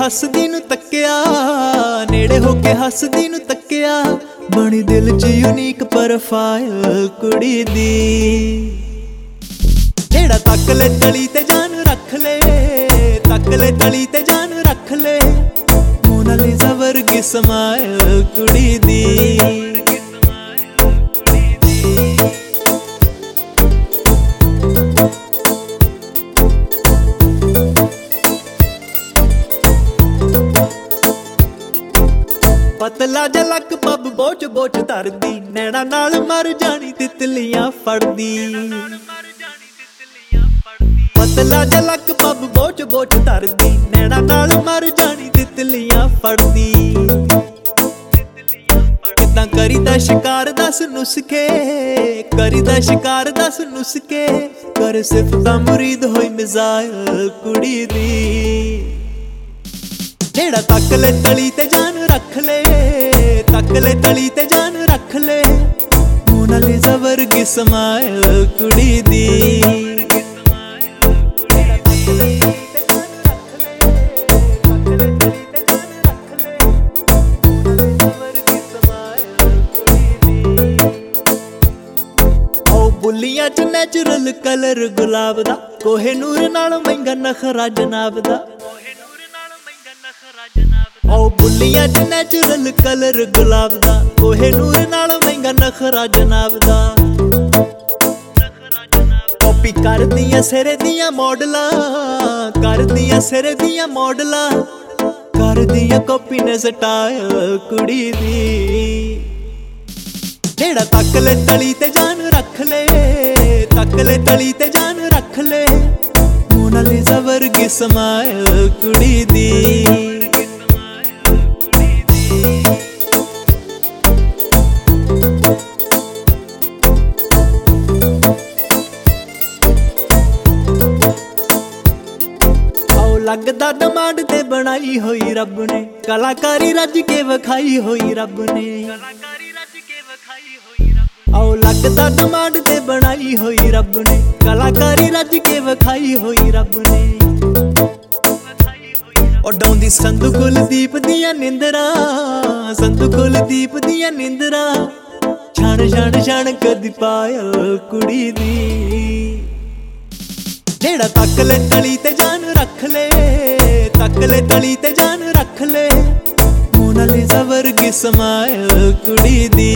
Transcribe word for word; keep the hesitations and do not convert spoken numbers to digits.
ਹੱਸਦੀ ਨੂੰ ਤੱਕਿਆ, ਨੇੜੇ ਹੋ ਕੇ ਹੱਸਦੀ ਨੂੰ ਤੱਕਿਆ, ਬਣੀ ਦਿਲ 'ਚ ਯੂਨੀਕ ਪ੍ਰੋਫਾਈਲ ਕੁੜੀ ਦੀ। ਜਿਹੜਾ ਤੱਕ ਲੈ ਤਲੀ ਤੇ ਜਾਨ ਰੱਖ ਲੈ, ਤੱਕ ਲੈ ਤਲੀ ਤੇ ਜਾਨ ਰੱਖ ਲੈ, ਮੋਨਾਲੀਜ਼ਾ ਵਰਗੀ ਸਮਾਈਲ ਕੁੜੀ ਦੀ। ਪਤਲਾ ਜਿਹਾ ਲੱਕ ਪੱਬ ਬੋਚ ਬੋਚ ਧਰਦੀ, ਨੈਣਾ ਨਾਲ ਮਰ ਜਾਣੀ ਤਿਤਲੀਆਂ ਫੜਦੀ। ਪਤਲਾ ਜਿਹਾ ਲੱਕ ਪੱਬ ਬੋਚ ਬੋਚ ਧਰਦੀ, ਨੈਣਾ ਨਾਲ ਮਰ ਜਾਣੀ ਤਿਤਲੀਆਂ ਫੜਦੀ। ਕਿੱਦਾਂ ਕਰੀਦਾ ਸ਼ਿਕਾਰ ਦੱਸ ਨੁਸਖੇ, ਕਰੀਦਾ ਸ਼ਿਕਾਰ ਦੱਸ ਨੁਸਖੇ, ਕਰ ਸਿਫਤਾਂ ਮੁਰੀਦ ਹੋਈ ਮਿਜ਼ਾਇਲ ਕੁੜੀ ਦੀ। ਜਿਹੜਾ ਤੱਕ ਲੈ ਤਲੀ ਤੇ ਜਾਨ ਰੱਖ ਲੈ, ਤੱਕ ਲੈ ਤਲੀ ਤੇ ਜਾਨ ਰੱਖ ਲੈ, ਮੋਨਾਲੀਜ਼ਾ ਵਰਗੀ ਸਮਾਈਲ ਕੁੜੀ ਦੀ। ਬੁੱਲੀਆਂ 'ਚ ਨੈਚੁਰਲ ਕਲਰ ਗੁਲਾਬ ਦਾ, ਕੋਹੇ ਨੂਰ ਨਾਲੋਂ ਮਹਿੰਗਾ ਨਖਰਾ ਜਨਾਬ ਦਾ। ਓ ਬੁੱਲੀਆਂ 'ਚ ਨੈਚੁਰਲ ਕਲਰ ਗੁਲਾਬ ਦਾ, ਕੋਹੇ ਨੂਰ ਨਾਲੋਂ ਮਹਿੰਗਾ ਨਖਰਾ ਜਨਾਬ ਦਾ। ਕਾਪੀ ਕਰਦੀਆਂ ਸਿਰੇ ਦੀਆਂ ਮੋਡਲਾਂ, ਕਰਦੀਆਂ ਸਿਰੇ ਦੀਆਂ ਮੋਡਲਾਂ, ਕਰਦੀਆਂ ਕਾਪੀ ਨੇ ਸਟਾਈਲ ਕੁੜੀ ਦੀ। ਜਿਹੜਾ ਤੱਕ ਲੈ ਤਲੀ ਤੇ ਜਾਨ ਰੱਖ ਲੈ, ਤੱਕ ਲੈ ਤਲੀ ਤੇ ਜਾਨ ਰੱਖ ਲੈ, ਮੋਨਾਲੀਜ਼ਾ ਵਰਗੀ ਸਮਾਈਲ ਕੁੜੀ ਦੀ। ਲੱਗਦਾ ਡਿਮਾਂਡ ਤੇ ਬਣਾਈ ਹੋਈ ਰੱਬ ਨੇ, ਕਲਾਕਾਰੀ ਰੱਜ ਕੇ ਵਿਖਾਈ ਹੋਈ ਰੱਬ ਨੇ। ਆਓ ਲੱਗਦਾ ਡਿਮਾਂਡ ਤੇ ਬਣਾਈ ਹੋਈ ਰੱਬ ਨੇ, ਕਲਾਕਾਰੀ ਰੱਜ ਕੇ ਵਿਖਾਈ ਹੋਈ ਰੱਬ ਨੇ। ਉਡਾਉਂਦੀ ਸੰਧੂ ਕੁਲਦੀਪ ਦੀਆਂ ਨਿੰਦਰਾਂ, ਸੰਧੂ ਕੁਲਦੀਪ ਦੀਆਂ ਨਿੰਦਰਾਂ, ਛਣ ਛਣ ਛਣ ਕਦੀ ਪਾਇਲ ਕੁੜੀ ਦੀ। ਜਿਹੜਾ ਤੱਕ ਲੈ ਤਲੀ ਤੇ ਜਾਨ ਰੱਖ ਲੈ, ਤੱਕ ਲੈ ਤਲੀ ਤੇ ਜਾਨ ਰੱਖ ਲੈ, ਮੋਨਾਲੀਜ਼ਾ ਵਰਗੀ ਸਮਾਈਲ ਕੁੜੀ ਦੀ।